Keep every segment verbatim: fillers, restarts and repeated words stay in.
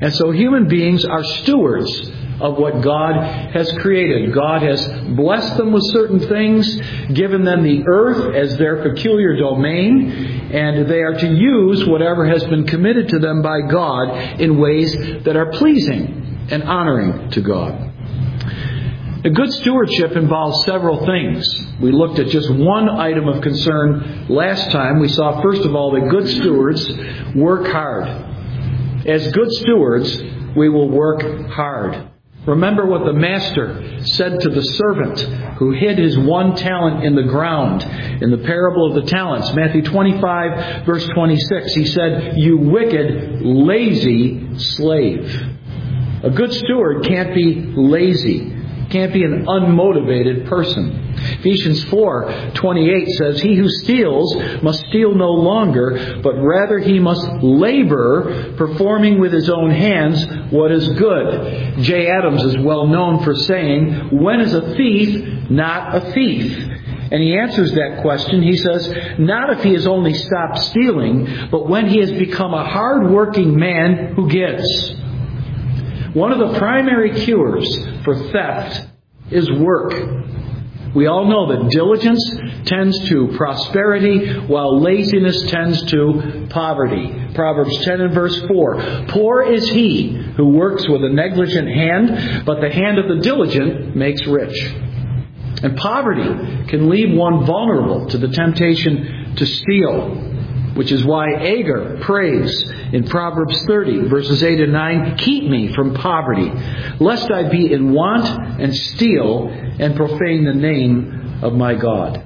And so human beings are stewards of what God has created. God has blessed them with certain things, given them the earth as their peculiar domain, and they are to use whatever has been committed to them by God in ways that are pleasing and honoring to God. A good stewardship involves several things. We looked at just one item of concern last time. We saw, first of all, that good stewards work hard. As good stewards, we will work hard. Remember what the master said to the servant who hid his one talent in the ground in the parable of the talents. Matthew twenty-five, verse twenty-six. He said, "You wicked, lazy slave." A good steward can't be lazy. Can't be an unmotivated person. Ephesians four twenty-eight says, "He who steals must steal no longer, but rather he must labor, performing with his own hands what is good." Jay Adams is well known for saying, "When is a thief not a thief?" And he answers that question. He says, not if he has only stopped stealing, but when he has become a hard-working man who gives. One of the primary cures for theft is work. We all know that diligence tends to prosperity, while laziness tends to poverty. Proverbs ten and verse four. "Poor is he who works with a negligent hand, but the hand of the diligent makes rich." And poverty can leave one vulnerable to the temptation to steal, which is why Agar prays in Proverbs thirty, verses eight and nine, "Keep me from poverty, lest I be in want and steal and profane the name of my God."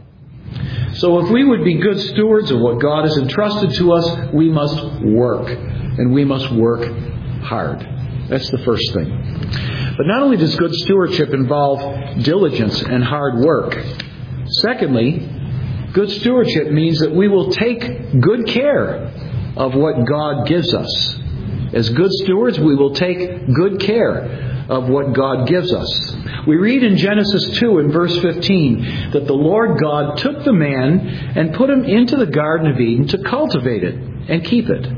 So if we would be good stewards of what God has entrusted to us, we must work. And we must work hard. That's the first thing. But not only does good stewardship involve diligence and hard work. Secondly, good stewardship means that we will take good care of what God gives us. As good stewards, we will take good care of what God gives us. We read in Genesis two and verse fifteen that the Lord God took the man and put him into the Garden of Eden to cultivate it and keep it.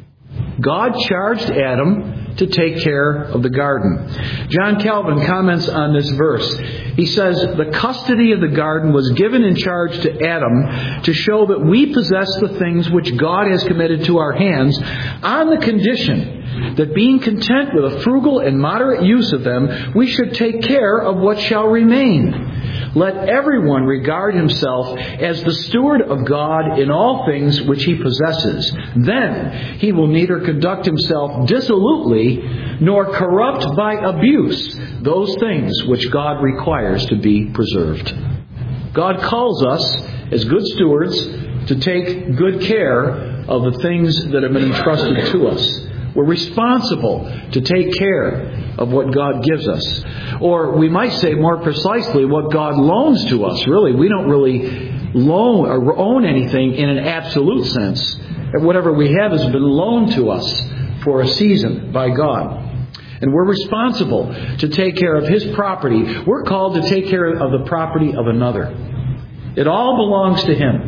God charged Adam to take care of the garden. John Calvin comments on this verse. He says, "The custody of the garden was given in charge to Adam to show that we possess the things which God has committed to our hands, on the condition that being content with a frugal and moderate use of them, we should take care of what shall remain. Let everyone regard himself as the steward of God in all things which he possesses. Then he will neither conduct himself dissolutely nor corrupt by abuse those things which God requires to be preserved." God calls us, as good stewards, to take good care of the things that have been entrusted to us. We're responsible to take care of what God gives us. Or we might say more precisely, what God loans to us. Really, we don't really loan or own anything in an absolute sense. Whatever we have has been loaned to us for a season by God. And we're responsible to take care of His property. We're called to take care of the property of another. It all belongs to Him.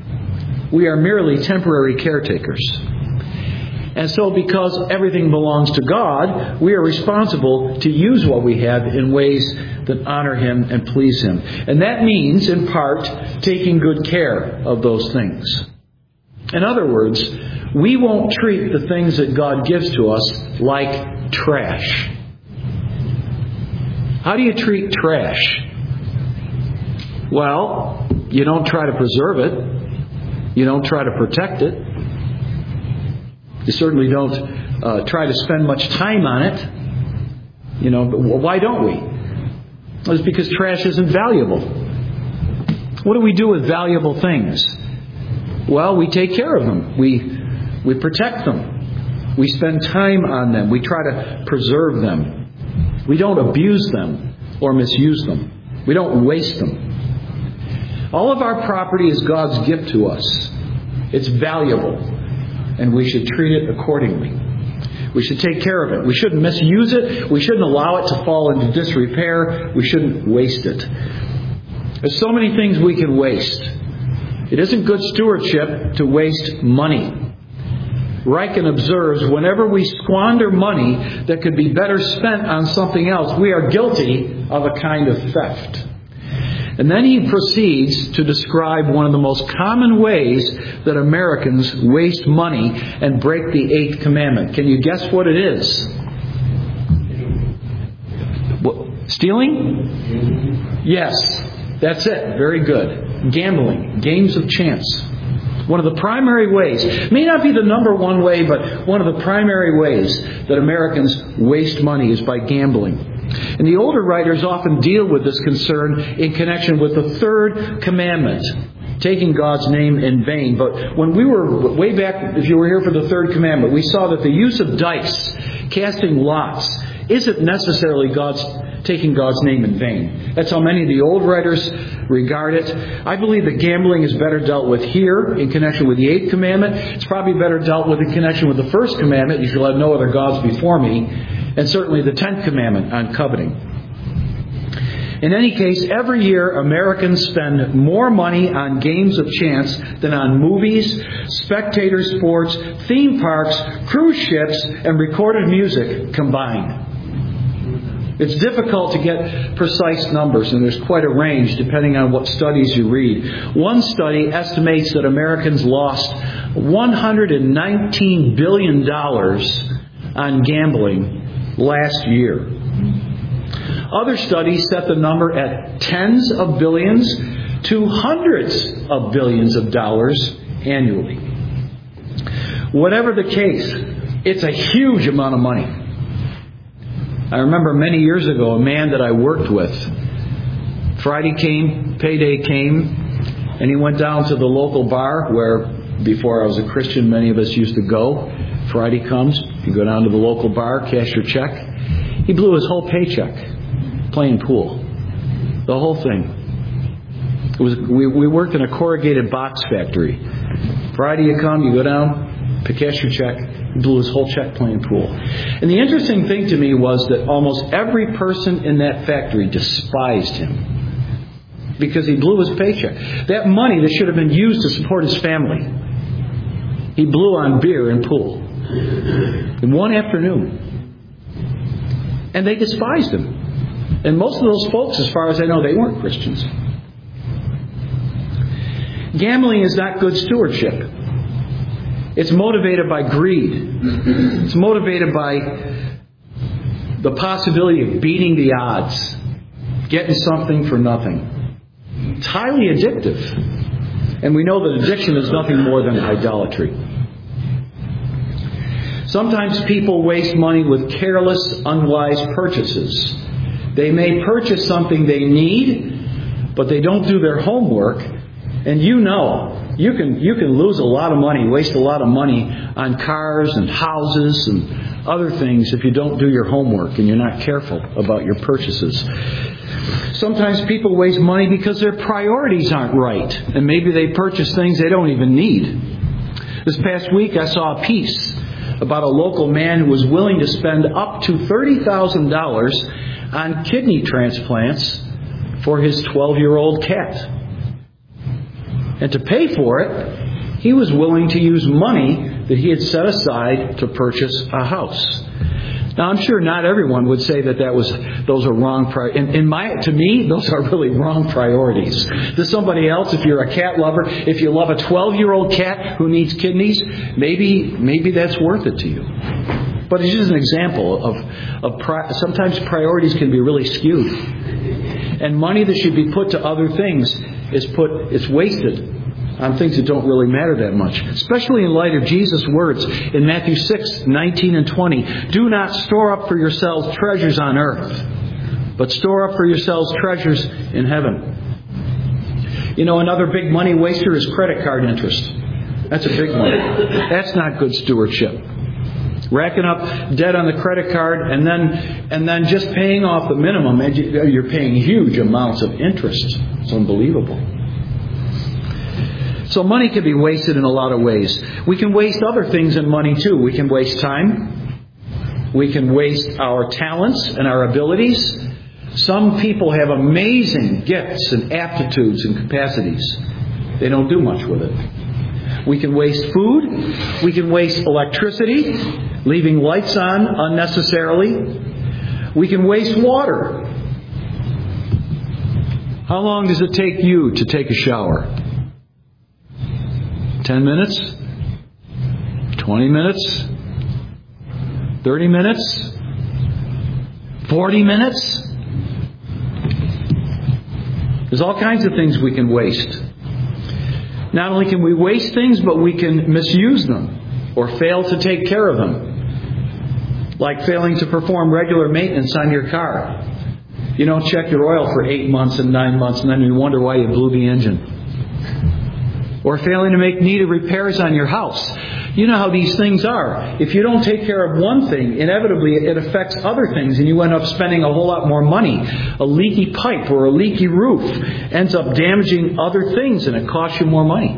We are merely temporary caretakers. And so because everything belongs to God, we are responsible to use what we have in ways that honor Him and please Him. And that means, in part, taking good care of those things. In other words, we won't treat the things that God gives to us like trash. How do you treat trash? Well, you don't try to preserve it. You don't try to protect it. You certainly don't uh, try to spend much time on it. You know, but why don't we? Well, it's because trash isn't valuable. What do we do with valuable things? Well, we take care of them. We we protect them. We spend time on them. We try to preserve them. We don't abuse them or misuse them. We don't waste them. All of our property is God's gift to us. It's valuable. And we should treat it accordingly. We should take care of it. We shouldn't misuse it. We shouldn't allow it to fall into disrepair. We shouldn't waste it. There's so many things we can waste. It isn't good stewardship to waste money. Riken observes, whenever we squander money that could be better spent on something else, we are guilty of a kind of theft. And then he proceeds to describe one of the most common ways that Americans waste money and break the eighth commandment. Can you guess what it is? What, stealing? Yes, that's it. Very good. Gambling, games of chance. One of the primary ways, may not be the number one way, but one of the primary ways that Americans waste money is by gambling. And the older writers often deal with this concern in connection with the third commandment, taking God's name in vain. But when we were way back, if you were here for the third commandment, we saw that the use of dice, casting lots, isn't necessarily God's taking God's name in vain. That's how many of the old writers regard it. I believe that gambling is better dealt with here in connection with the eighth commandment. It's probably better dealt with in connection with the first commandment, you shall have no other gods before me, and certainly the tenth commandment on coveting. In any case, every year Americans spend more money on games of chance than on movies, spectator sports, theme parks, cruise ships, and recorded music combined. It's difficult to get precise numbers, and there's quite a range depending on what studies you read. One study estimates that Americans lost one hundred nineteen billion dollars on gambling last year. Other studies set the number at tens of billions to hundreds of billions of dollars annually. Whatever the case, it's a huge amount of money. I remember many years ago, a man that I worked with, Friday came, payday came, and he went down to the local bar where, before I was a Christian, many of us used to go. Friday comes, you go down to the local bar, cash your check. He blew his whole paycheck playing pool. The whole thing. It was we, we worked in a corrugated box factory. Friday you come, you go down, cash your check. He blew his whole check playing pool. And the interesting thing to me was that almost every person in that factory despised him because he blew his paycheck. That money that should have been used to support his family, he blew on beer and pool in one afternoon. And they despised him. And most of those folks, as far as I know, they weren't Christians. Gambling is not good stewardship. It's motivated by greed. It's motivated by the possibility of beating the odds, getting something for nothing. It's highly addictive. And we know that addiction is nothing more than idolatry. Sometimes people waste money with careless, unwise purchases. They may purchase something they need, but they don't do their homework. And you know, you can you can lose a lot of money, waste a lot of money on cars and houses and other things if you don't do your homework and you're not careful about your purchases. Sometimes people waste money because their priorities aren't right, and maybe they purchase things they don't even need. This past week I saw a piece about a local man who was willing to spend up to thirty thousand dollars on kidney transplants for his twelve-year-old cat. And to pay for it, he was willing to use money that he had set aside to purchase a house. Now, I'm sure not everyone would say that that was those are wrong. Pri- in, in my, to me, those are really wrong priorities. To somebody else, if you're a cat lover, if you love a twelve-year-old cat who needs kidneys, maybe maybe that's worth it to you. But it's just an example of of pri- sometimes priorities can be really skewed, and money that should be put to other things is put it's wasted on things that don't really matter that much. Especially in light of Jesus' words in Matthew six, nineteen and twenty. Do not store up for yourselves treasures on earth, but store up for yourselves treasures in heaven. You know, another big money waster is credit card interest. That's a big one. That's not good stewardship. Racking up debt on the credit card and then and then just paying off the minimum, and you're paying huge amounts of interest. It's unbelievable. So money can be wasted in a lot of ways. We can waste other things in money too. We can waste time. We can waste our talents and our abilities. Some people have amazing gifts and aptitudes and capacities. They don't do much with it. We can waste food. We can waste electricity, leaving lights on unnecessarily. We can waste water. How long does it take you to take a shower? Ten minutes? Twenty minutes? Thirty minutes? Forty minutes? There's all kinds of things we can waste. Not only can we waste things, but we can misuse them or fail to take care of them. Like failing to perform regular maintenance on your car. You don't check your oil for eight months and nine months and then you wonder why you blew the engine. Or failing to make needed repairs on your house. You know how these things are. If you don't take care of one thing, inevitably it affects other things and you end up spending a whole lot more money. A leaky pipe or a leaky roof ends up damaging other things and it costs you more money.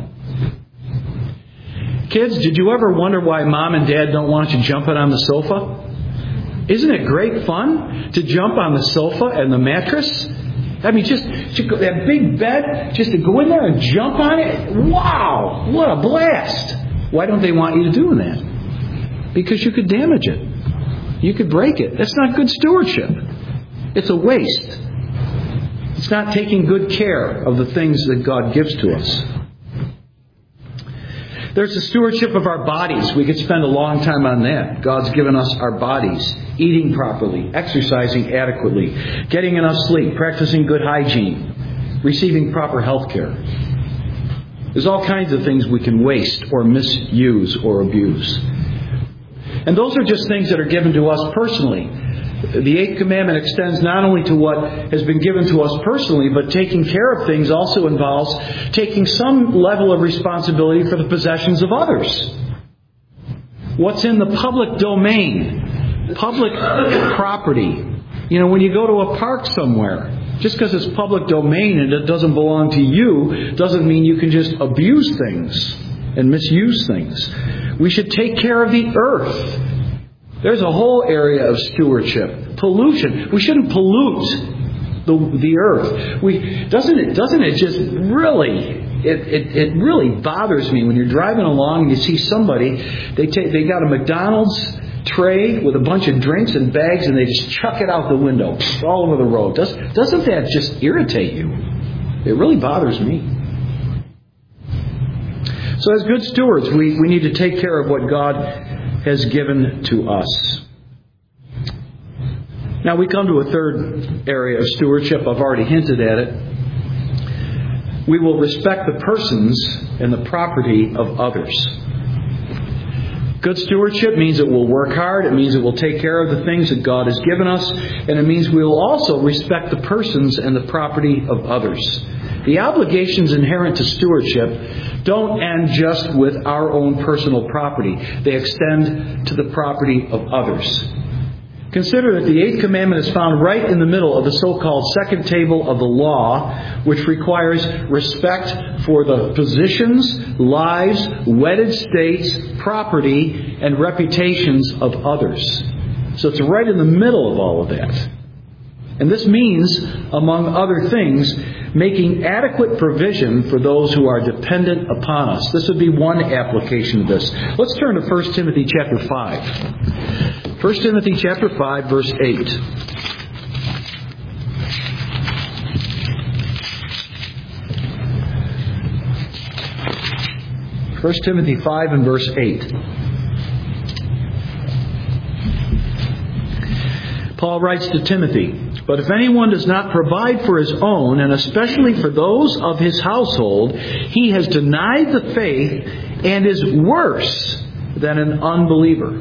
Kids, did you ever wonder why Mom and Dad don't want you jumping on the sofa? Isn't it great fun to jump on the sofa and the mattress? I mean, just, just go, that big bed, just to go in there and jump on it. Wow, what a blast. Why don't they want you to do that? Because you could damage it. You could break it. That's not good stewardship. It's a waste. It's not taking good care of the things that God gives to us. There's the stewardship of our bodies. We could spend a long time on that. God's given us our bodies. Eating properly, exercising adequately, getting enough sleep, practicing good hygiene, receiving proper health care. There's all kinds of things we can waste or misuse or abuse. And those are just things that are given to us personally. The Eighth Commandment extends not only to what has been given to us personally, but taking care of things also involves taking some level of responsibility for the possessions of others. What's in the public domain? Public property. You know, when you go to a park somewhere, just because it's public domain and it doesn't belong to you, doesn't mean you can just abuse things and misuse things. We should take care of the earth. There's a whole area of stewardship. Pollution. We shouldn't pollute the the earth. We doesn't it doesn't it just really it, it it really bothers me when you're driving along and you see somebody, they take they got a McDonald's tray with a bunch of drinks and bags and they just chuck it out the window all over the road. Does, doesn't that just irritate you? It really bothers me. So as good stewards, we, we need to take care of what God has given to us. Now we come to a third area of stewardship. I've already hinted at it. We will respect the persons and the property of others. Good stewardship means that we'll work hard. It means that we'll take care of the things that God has given us. And it means we will also respect the persons and the property of others. The obligations inherent to stewardship don't end just with our own personal property. They extend to the property of others. Consider that the Eighth Commandment is found right in the middle of the so-called second table of the law, which requires respect for the positions, lives, wedded states, property, and reputations of others. So it's right in the middle of all of that. And this means, among other things, making adequate provision for those who are dependent upon us. This would be one application of this. Let's turn to First Timothy chapter five. First Timothy chapter five, verse eight. First Timothy five and verse eight. Paul writes to Timothy, "But if anyone does not provide for his own, and especially for those of his household, he has denied the faith and is worse than an unbeliever."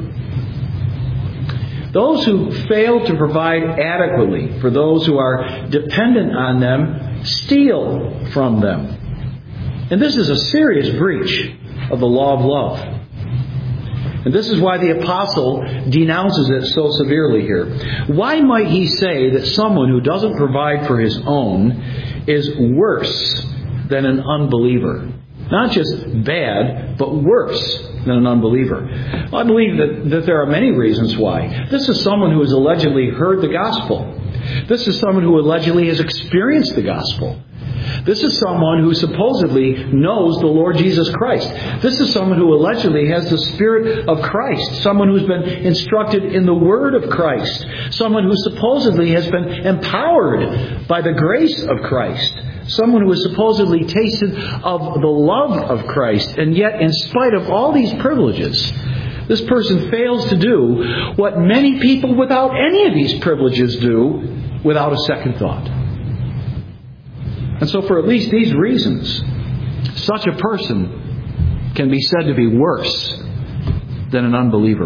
Those who fail to provide adequately for those who are dependent on them steal from them. And this is a serious breach of the law of love. And this is why the apostle denounces it so severely here. Why might he say that someone who doesn't provide for his own is worse than an unbeliever? Not just bad, but worse than an unbeliever. Well, I believe that, that there are many reasons why. This is someone who has allegedly heard the gospel. This is someone who allegedly has experienced the gospel. This is someone who supposedly knows the Lord Jesus Christ. This is someone who allegedly has the Spirit of Christ. Someone who's been instructed in the Word of Christ. Someone who supposedly has been empowered by the grace of Christ. Someone who has supposedly tasted of the love of Christ. And yet, in spite of all these privileges, this person fails to do what many people without any of these privileges do without a second thought. And so for at least these reasons, such a person can be said to be worse than an unbeliever.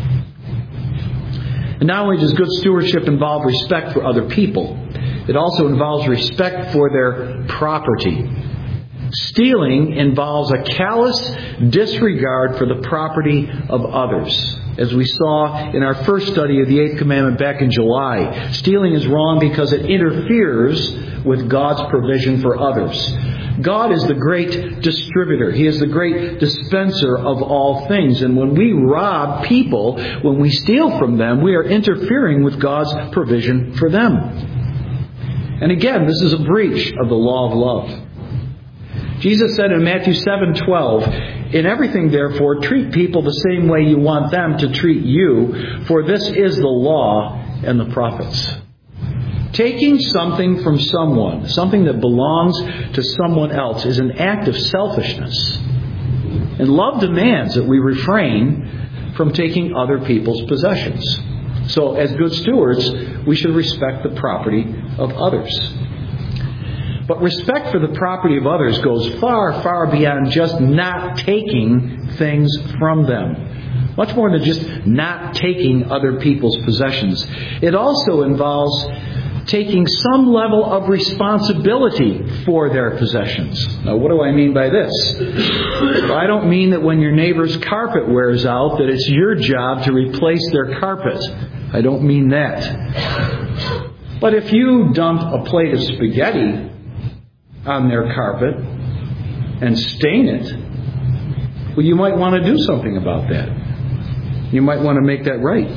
And not only does good stewardship involve respect for other people, it also involves respect for their property. Stealing involves a callous disregard for the property of others. As we saw in our first study of the Eighth Commandment back in July, stealing is wrong because it interferes with God's provision for others. God is the great distributor. He is the great dispenser of all things. And when we rob people, when we steal from them, we are interfering with God's provision for them. And again, this is a breach of the law of love. Jesus said in Matthew seven twelve, "In everything, therefore, treat people the same way you want them to treat you, for this is the law and the prophets." Taking something from someone, something that belongs to someone else, is an act of selfishness. And love demands that we refrain from taking other people's possessions. So, as good stewards, we should respect the property of others. But respect for the property of others goes far, far beyond just not taking things from them. Much more than just not taking other people's possessions. It also involves taking some level of responsibility for their possessions. Now, what do I mean by this? I don't mean that when your neighbor's carpet wears out that it's your job to replace their carpet. I don't mean that. But if you dump a plate of spaghetti on their carpet and stain it, well, you might want to do something about that. You might want to make that right.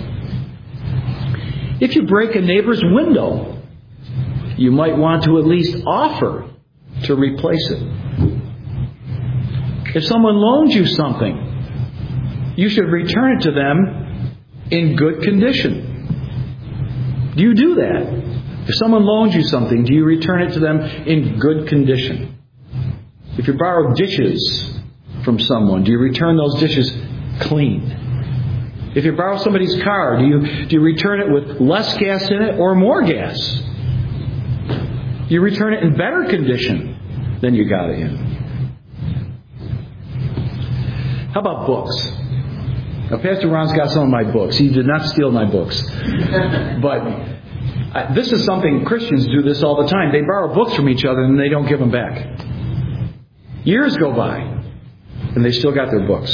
If you break a neighbor's window, you might want to at least offer to replace it. If someone loans you something, you should return it to them in good condition. Do you do that? If someone loans you something, do you return it to them in good condition? If you borrow dishes from someone, do you return those dishes clean? If you borrow somebody's car, do you, do you return it with less gas in it or more gas? Do you return it in better condition than you got it in? How about books? Now, Pastor Ron's got some of my books. He did not steal my books. But Uh, this is something Christians do this all the time. They borrow books from each other and they don't give them back. Years go by and they still got their books.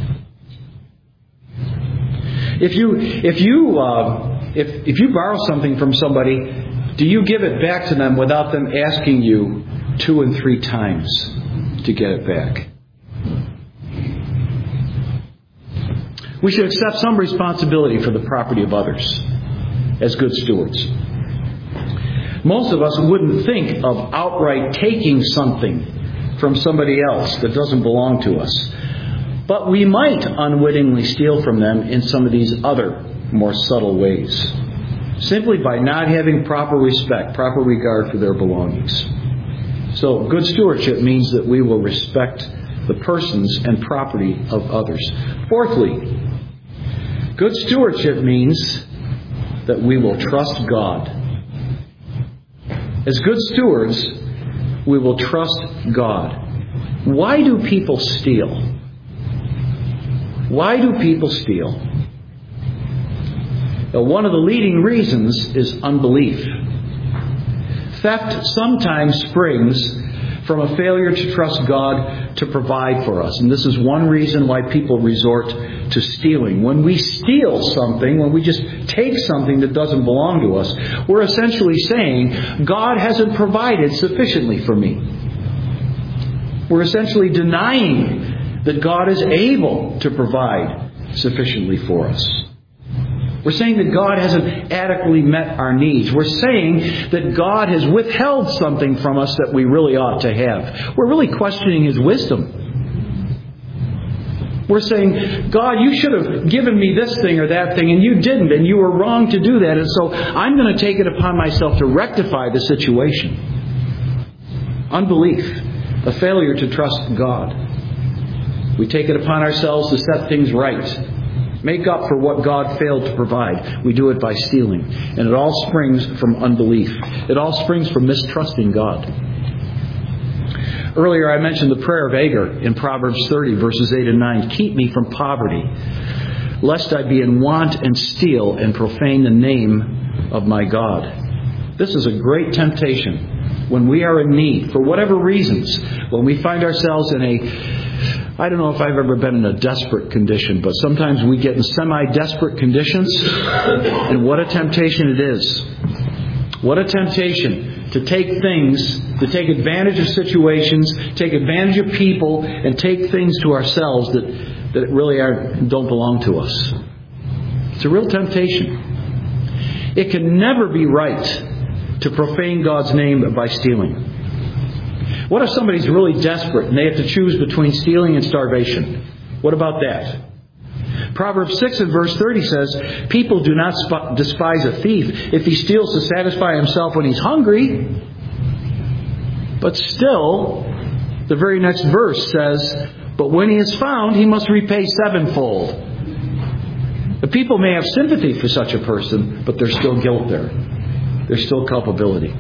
If you if you uh, if if you borrow something from somebody, do you give it back to them without them asking you two and three times to get it back? We should accept some responsibility for the property of others as good stewards. Most of us wouldn't think of outright taking something from somebody else that doesn't belong to us. But we might unwittingly steal from them in some of these other, more subtle ways. Simply by not having proper respect, proper regard for their belongings. So, good stewardship means that we will respect the persons and property of others. Fourthly, good stewardship means that we will trust God. As good stewards, we will trust God. Why do people steal? Why do people steal? Now, one of the leading reasons is unbelief. Theft sometimes springs from a failure to trust God to provide for us. And this is one reason why people resort to stealing. When we steal something, when we just take something that doesn't belong to us, we're essentially saying, God hasn't provided sufficiently for me. We're essentially denying that God is able to provide sufficiently for us. We're saying that God hasn't adequately met our needs. We're saying that God has withheld something from us that we really ought to have. We're really questioning His wisdom. We're saying, God, you should have given me this thing or that thing, and you didn't, and you were wrong to do that, and so I'm going to take it upon myself to rectify the situation. Unbelief, a failure to trust God. We take it upon ourselves to set things right. Make up for what God failed to provide. We do it by stealing. And it all springs from unbelief. It all springs from mistrusting God. Earlier I mentioned the prayer of Agur in Proverbs thirty, verses eight and nine. Keep me from poverty, lest I be in want and steal and profane the name of my God. This is a great temptation when we are in need, for whatever reasons, when we find ourselves in a I don't know if I've ever been in a desperate condition, but sometimes we get in semi-desperate conditions, and what a temptation it is. What a temptation to take things, to take advantage of situations, take advantage of people, and take things to ourselves that, that really are, don't belong to us. It's a real temptation. It can never be right to profane God's name by stealing. What if somebody's really desperate and they have to choose between stealing and starvation? What about that? Proverbs six and verse thirty says, people do not sp- despise a thief if he steals to satisfy himself when he's hungry. But still, the very next verse says, but when he is found, he must repay sevenfold. The people may have sympathy for such a person, but there's still guilt there. There's still culpability.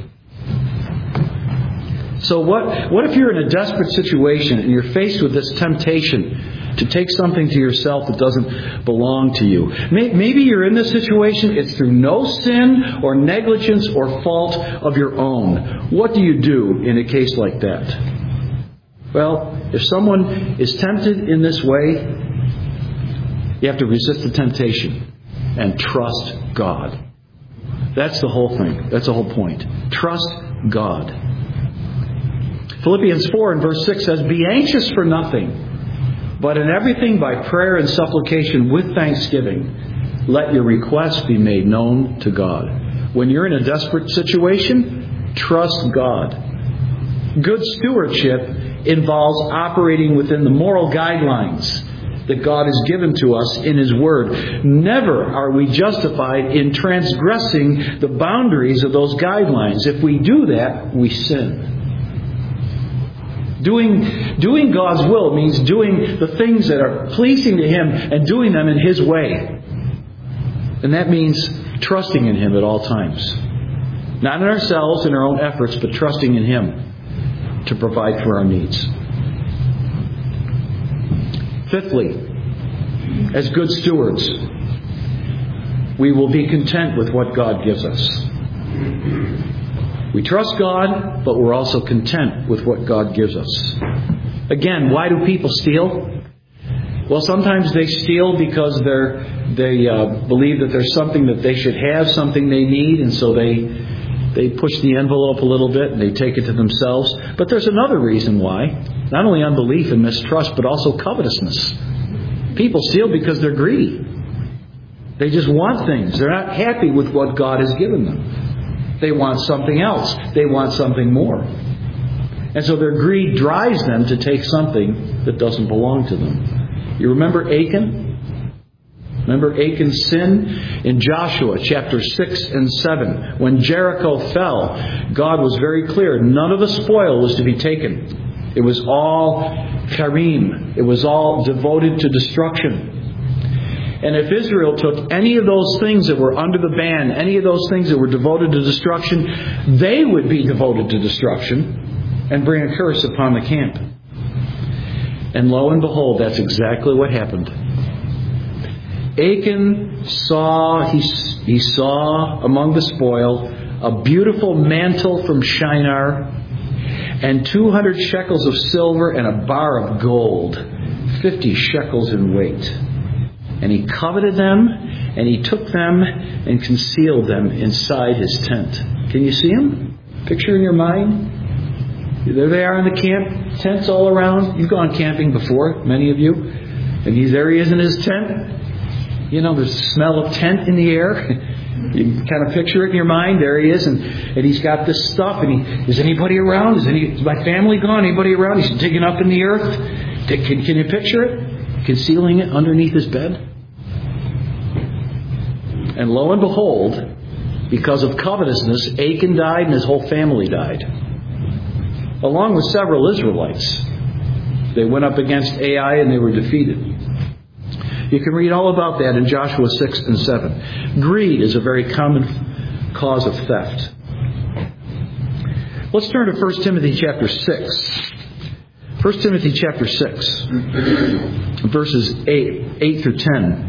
So what, what if you're in a desperate situation and you're faced with this temptation to take something to yourself that doesn't belong to you? Maybe you're in this situation, it's through no sin or negligence or fault of your own. What do you do in a case like that? Well, if someone is tempted in this way, you have to resist the temptation and trust God. That's the whole thing. That's the whole point. Trust God. Philippians four and verse six says, be anxious for nothing, but in everything by prayer and supplication with thanksgiving, let your requests be made known to God. When you're in a desperate situation, trust God. Good stewardship involves operating within the moral guidelines that God has given to us in His Word. Never are we justified in transgressing the boundaries of those guidelines. If we do that, we sin. Doing, doing God's will means doing the things that are pleasing to Him and doing them in His way. And that means trusting in Him at all times. Not in ourselves and our own efforts, but trusting in Him to provide for our needs. Fifthly, as good stewards, we will be content with what God gives us. We trust God, but we're also content with what God gives us. Again, why do people steal? Well, sometimes they steal because they're, they uh, believe that there's something that they should have, something they need, and so they they push the envelope a little bit and they take it to themselves. But there's another reason why. Not only unbelief and mistrust, but also covetousness. People steal because they're greedy. They just want things. They're not happy with what God has given them. They want something else. They want something more. And so their greed drives them to take something that doesn't belong to them. You remember Achan? Remember Achan's sin? In Joshua chapter six and seven, when Jericho fell, God was very clear. None of the spoil was to be taken. It was all karim. It was all devoted to destruction. And if Israel took any of those things that were under the ban, any of those things that were devoted to destruction, they would be devoted to destruction and bring a curse upon the camp. And lo and behold, that's exactly what happened. Achan saw, he, he saw among the spoil a beautiful mantle from Shinar and two hundred shekels of silver and a bar of gold, fifty shekels in weight. And he coveted them, and he took them and concealed them inside his tent. Can you see them? Picture in your mind? There they are in the camp, tents all around. You've gone camping before, many of you. And he's, there he is in his tent. You know, there's the smell of tent in the air. You can kind of picture it in your mind. There he is, and, and he's got this stuff. And he, is anybody around? Is, any, is my family gone? Anybody around? He's digging up in the earth. Can, can you picture it? Concealing it underneath his bed. And lo and behold, because of covetousness, Achan died and his whole family died, along with several Israelites. They went up against Ai and they were defeated. You can read all about that in Joshua six and seven. Greed is a very common cause of theft. Let's turn to First Timothy chapter six. First Timothy chapter six, verses eight, eight through ten.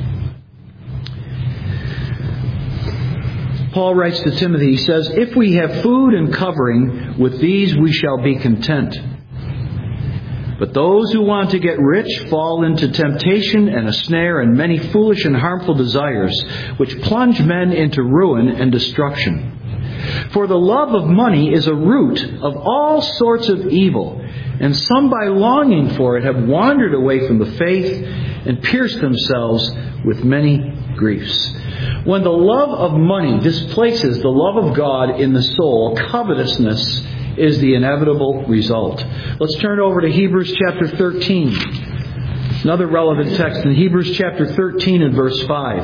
Paul writes to Timothy, he says, "If we have food and covering, with these we shall be content. But those who want to get rich fall into temptation and a snare and many foolish and harmful desires, which plunge men into ruin and destruction. For the love of money is a root of all sorts of evil, and some by longing for it have wandered away from the faith and pierced themselves with many griefs." When the love of money displaces the love of God in the soul, covetousness is the inevitable result. Let's turn over to Hebrews chapter thirteen. Another relevant text in Hebrews chapter thirteen and verse five.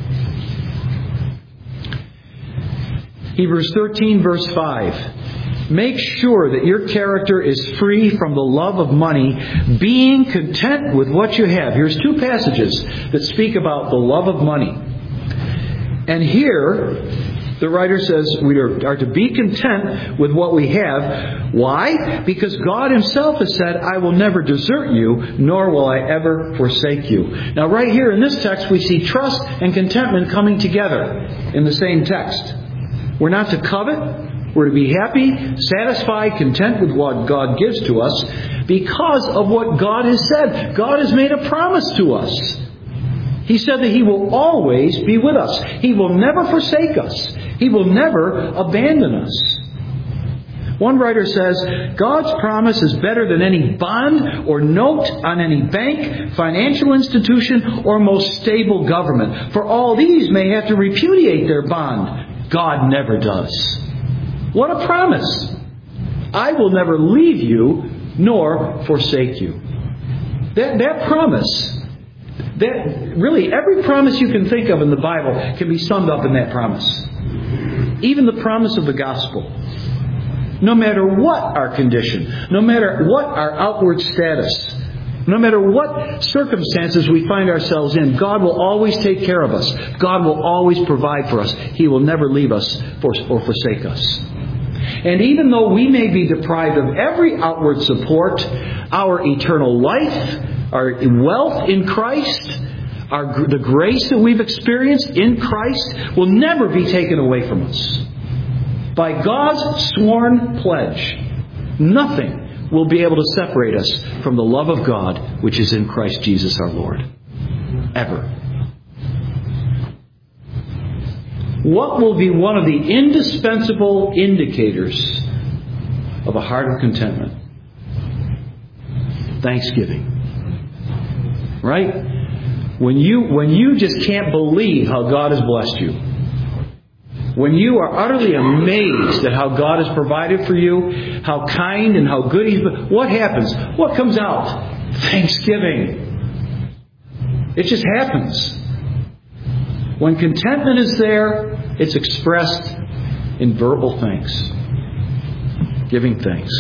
Hebrews thirteen verse five. "Make sure that your character is free from the love of money, being content with what you have." Here's two passages that speak about the love of money. And here, the writer says we are to be content with what we have. Why? Because God Himself has said, "I will never desert you, nor will I ever forsake you." Now right here in this text, we see trust and contentment coming together in the same text. We're not to covet. We're to be happy, satisfied, content with what God gives to us because of what God has said. God has made a promise to us. He said that He will always be with us. He will never forsake us. He will never abandon us. One writer says, God's promise is better than any bond or note on any bank, financial institution, or most stable government. For all these may have to repudiate their bond. God never does. What a promise! I will never leave you nor forsake you. That, that promise... That really, every promise you can think of in the Bible can be summed up in that promise. Even the promise of the gospel. No matter what our condition, no matter what our outward status, no matter what circumstances we find ourselves in, God will always take care of us. God will always provide for us. He will never leave us or forsake us. And even though we may be deprived of every outward support, our eternal life, our wealth in Christ, our, the grace that we've experienced in Christ will never be taken away from us. By God's sworn pledge, nothing will be able to separate us from the love of God which is in Christ Jesus our Lord. Ever. What will be one of the indispensable indicators of a heart of contentment? Thanksgiving. Right? When you, when you just can't believe how God has blessed you. When you are utterly amazed at how God has provided for you, how kind and how good He's been. What happens? What comes out? Thanksgiving. It just happens. When contentment is there, it's expressed in verbal thanks. Giving thanks.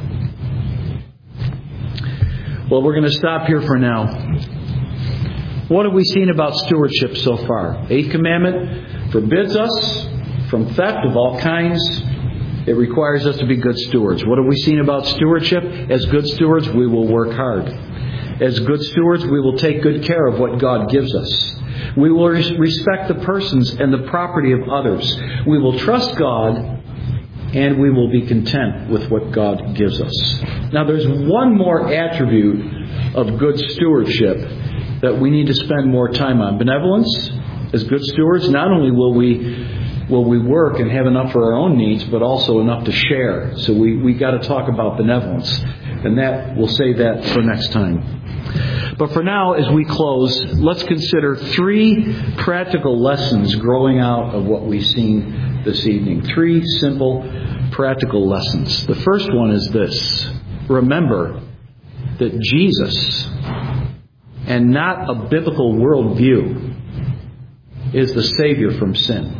Well, we're going to stop here for now. What have we seen about stewardship so far? Eighth commandment forbids us from theft of all kinds. It requires us to be good stewards. What have we seen about stewardship? As good stewards, we will work hard. As good stewards, we will take good care of what God gives us. We will respect the persons and the property of others. We will trust God, and we will be content with what God gives us. Now, there's one more attribute of good stewardship that we need to spend more time on. Benevolence. As good stewards, not only will we will we work and have enough for our own needs, but also enough to share. So we we got to talk about benevolence, and that we'll save that for next time. But for now, as we close, let's consider three practical lessons growing out of what we've seen this evening. Three simple, practical lessons. The first one is this. Remember that Jesus, and not a biblical worldview, is the Savior from sin.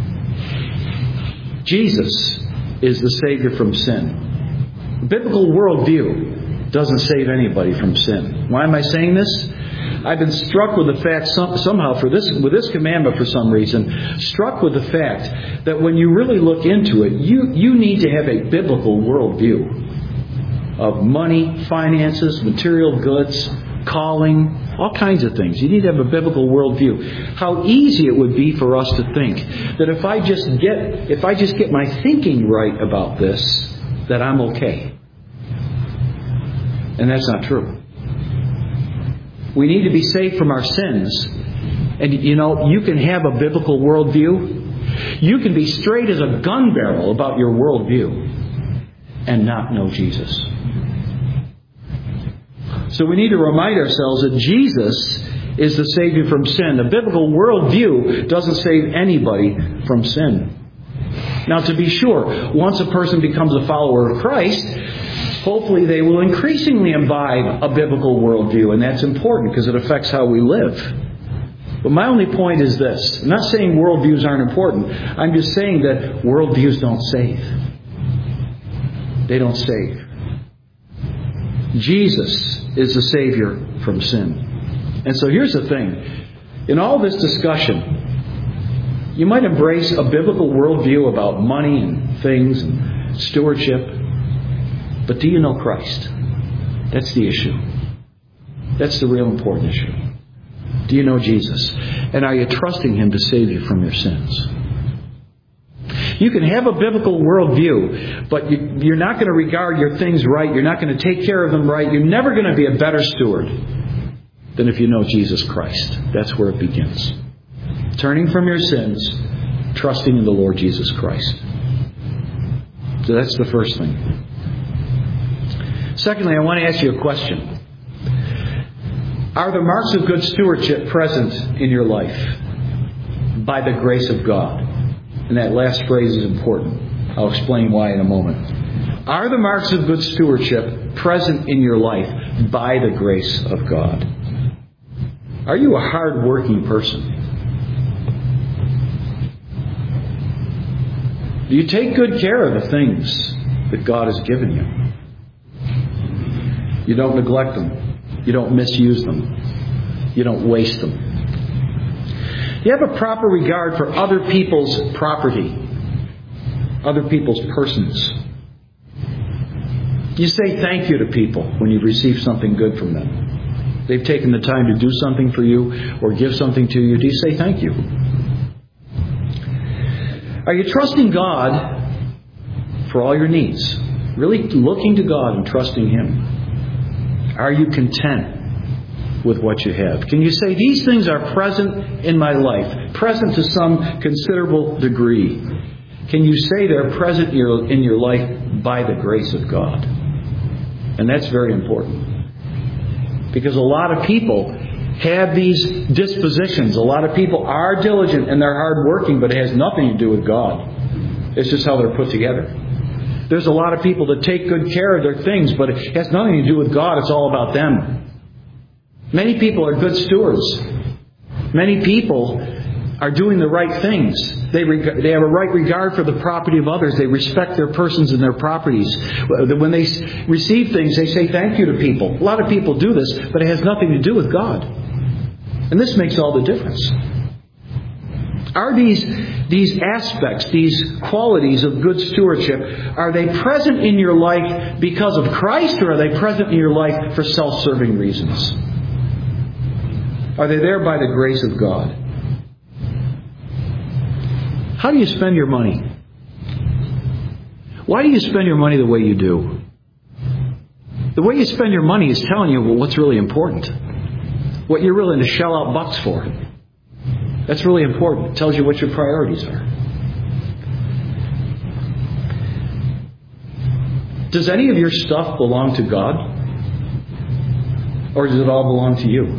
Jesus is the Savior from sin. Biblical worldview doesn't save anybody from sin. Why am I saying this? I've been struck with the fact some, somehow for this with this commandment for some reason, struck with the fact that when you really look into it, you, you need to have a biblical worldview of money, finances, material goods, calling, all kinds of things. You need to have a biblical worldview. How easy it would be for us to think that if I just get if I just get my thinking right about this, that I'm okay. And that's not true. We need to be saved from our sins. And you know, you can have a biblical worldview. You can be straight as a gun barrel about your worldview and not know Jesus. So we need to remind ourselves that Jesus is the Savior from sin. The biblical worldview doesn't save anybody from sin. Now, to be sure, once a person becomes a follower of Christ, hopefully they will increasingly imbibe a biblical worldview, and that's important because it affects how we live. But my only point is this. I'm not saying worldviews aren't important. I'm just saying that worldviews don't save. They don't save. Jesus is the Savior from sin. And so here's the thing. In all this discussion, you might embrace a biblical worldview about money and things and stewardship. But do you know Christ? That's the issue. That's the real important issue. Do you know Jesus? And are you trusting Him to save you from your sins? You can have a biblical worldview, but you, you're not going to regard your things right. You're not going to take care of them right. You're never going to be a better steward than if you know Jesus Christ. That's where it begins. Turning from your sins, trusting in the Lord Jesus Christ. So that's the first thing. Secondly, I want to ask you a question. Are the marks of good stewardship present in your life by the grace of God? And that last phrase is important. I'll explain why in a moment. Are the marks of good stewardship present in your life by the grace of God? Are you a hard-working person? Do you take good care of the things that God has given you? You don't neglect them. You don't misuse them. You don't waste them. You have a proper regard for other people's property, other people's persons. You say thank you to people when you've received something good from them. They've taken the time to do something for you or give something to you. Do you say thank you? Are you trusting God for all your needs? Really looking to God and trusting Him? Are you content with what you have? Can you say these things are present in my life, present to some considerable degree? Can you say they're present in your, in your life by the grace of God? And that's very important. Because a lot of people have these dispositions. A lot of people are diligent and they're hardworking, but it has nothing to do with God. It's just how they're put together. There's a lot of people that take good care of their things, but it has nothing to do with God. It's all about them. Many people are good stewards. Many people are doing the right things. They reg- they have a right regard for the property of others. They respect their persons and their properties. When they receive things, they say thank you to people. A lot of people do this, but it has nothing to do with God. And this makes all the difference. Are these, these aspects, these qualities of good stewardship, are they present in your life because of Christ, or are they present in your life for self-serving reasons? Are they there by the grace of God? How do you spend your money? Why do you spend your money the way you do? The way you spend your money is telling you well, what's really important. What you're willing to shell out bucks for. That's really important. It tells you what your priorities are. Does any of your stuff belong to God? Or does it all belong to you?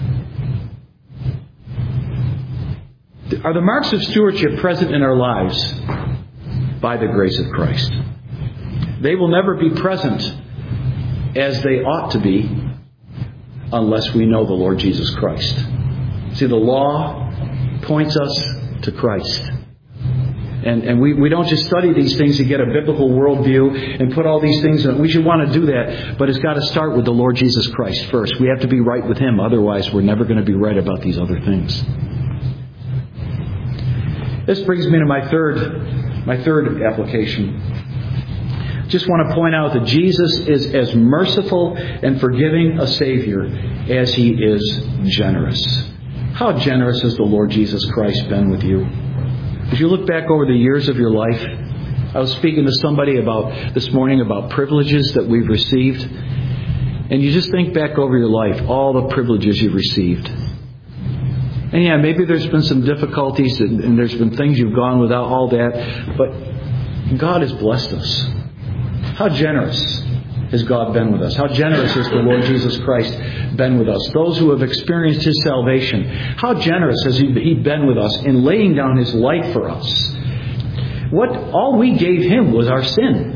Are the marks of stewardship present in our lives by the grace of Christ? They will never be present as they ought to be unless we know the Lord Jesus Christ. See, the law points us to Christ. And, and we, we don't just study these things to get a biblical worldview and put all these things in. We should want to do that, but it's got to start with the Lord Jesus Christ first. We have to be right with Him. Otherwise, we're never going to be right about these other things. This brings me to my third, my third application. Just want to point out that Jesus is as merciful and forgiving a Savior as He is generous. How generous has the Lord Jesus Christ been with you? If you look back over the years of your life, I was speaking to somebody about this morning about privileges that we've received. And you just think back over your life, all the privileges you've received. And yeah, maybe there's been some difficulties and, and there's been things you've gone without, all that. But God has blessed us. How generous has God been with us? How generous has the Lord Jesus Christ been with us? Those who have experienced His salvation, how generous has He been with us in laying down His life for us? What all we gave Him was our sin.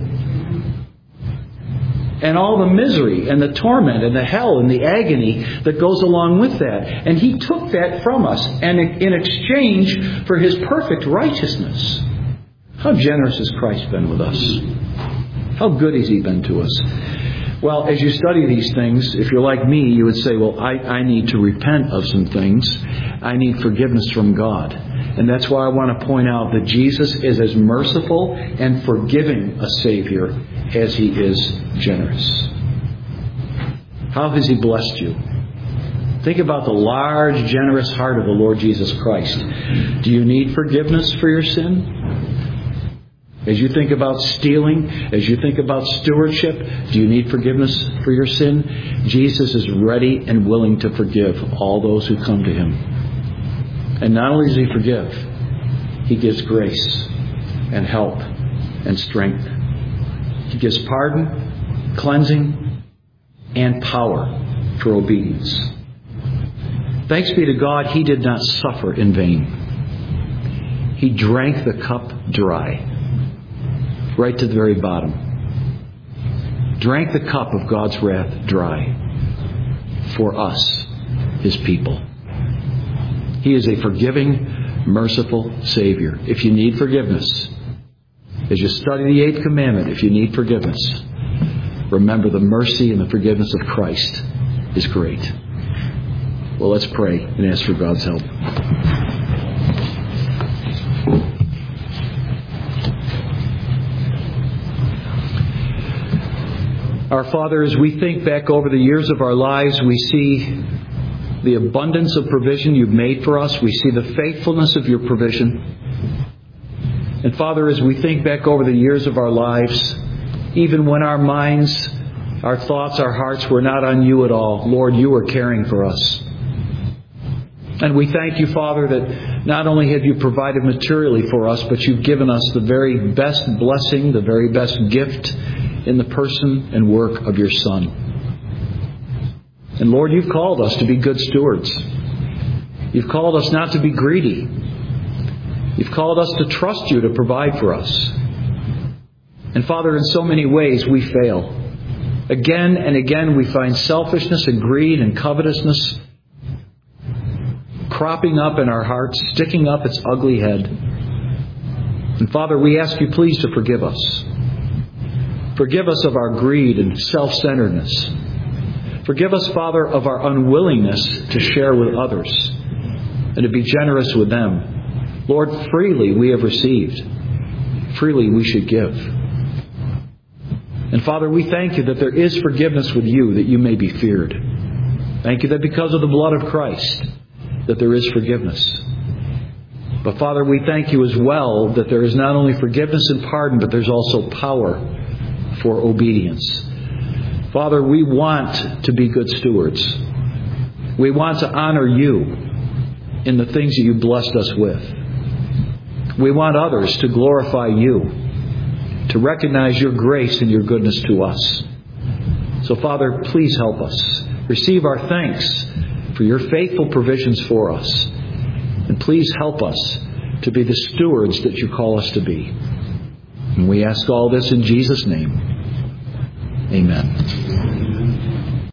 And all the misery and the torment and the hell and the agony that goes along with that. And He took that from us, and in exchange for His perfect righteousness. How generous has Christ been with us? How good has He been to us? Well, as you study these things, if you're like me, you would say, well, I, I need to repent of some things. I need forgiveness from God. And that's why I want to point out that Jesus is as merciful and forgiving a Savior as He is generous. How has He blessed you? Think about the large, generous heart of the Lord Jesus Christ. Do you need forgiveness for your sin? As you think about stealing, as you think about stewardship, do you need forgiveness for your sin? Jesus is ready and willing to forgive all those who come to Him. And not only does He forgive, He gives grace and help and strength. He gives pardon, cleansing, and power for obedience. Thanks be to God, He did not suffer in vain. He drank the cup dry. Right to the very bottom. Drank the cup of God's wrath dry for us, His people. He is a forgiving, merciful Savior. If you need forgiveness, as you study the eighth commandment, if you need forgiveness, remember the mercy and the forgiveness of Christ is great. Well, let's pray and ask for God's help. Our Father, as we think back over the years of our lives, we see the abundance of provision You've made for us. We see the faithfulness of Your provision. And Father, as we think back over the years of our lives, even when our minds, our thoughts, our hearts were not on You at all, Lord, You were caring for us. And we thank You, Father, that not only have You provided materially for us, but You've given us the very best blessing, the very best gift in the person and work of Your Son. And Lord, You've called us to be good stewards. You've called us not to be greedy. You've called us to trust You to provide for us. And Father, in so many ways we fail. Again and again we find selfishness and greed and covetousness cropping up in our hearts, sticking up its ugly head. And Father, we ask You please to forgive us. Forgive us of our greed and self-centeredness. Forgive us, Father, of our unwillingness to share with others and to be generous with them. Lord, freely we have received. Freely we should give. And Father, we thank You that there is forgiveness with You, that You may be feared. Thank You that because of the blood of Christ, that there is forgiveness. But Father, we thank You as well that there is not only forgiveness and pardon, but there's also power for obedience. Father, we want to be good stewards. We want to honor You in the things that You blessed us with. We want others to glorify You, to recognize Your grace and Your goodness to us. So Father, please help us. receive our thanks for your faithful provisions for us. And please help us to be the stewards that you call us to be. And we ask all this in Jesus' name. Amen.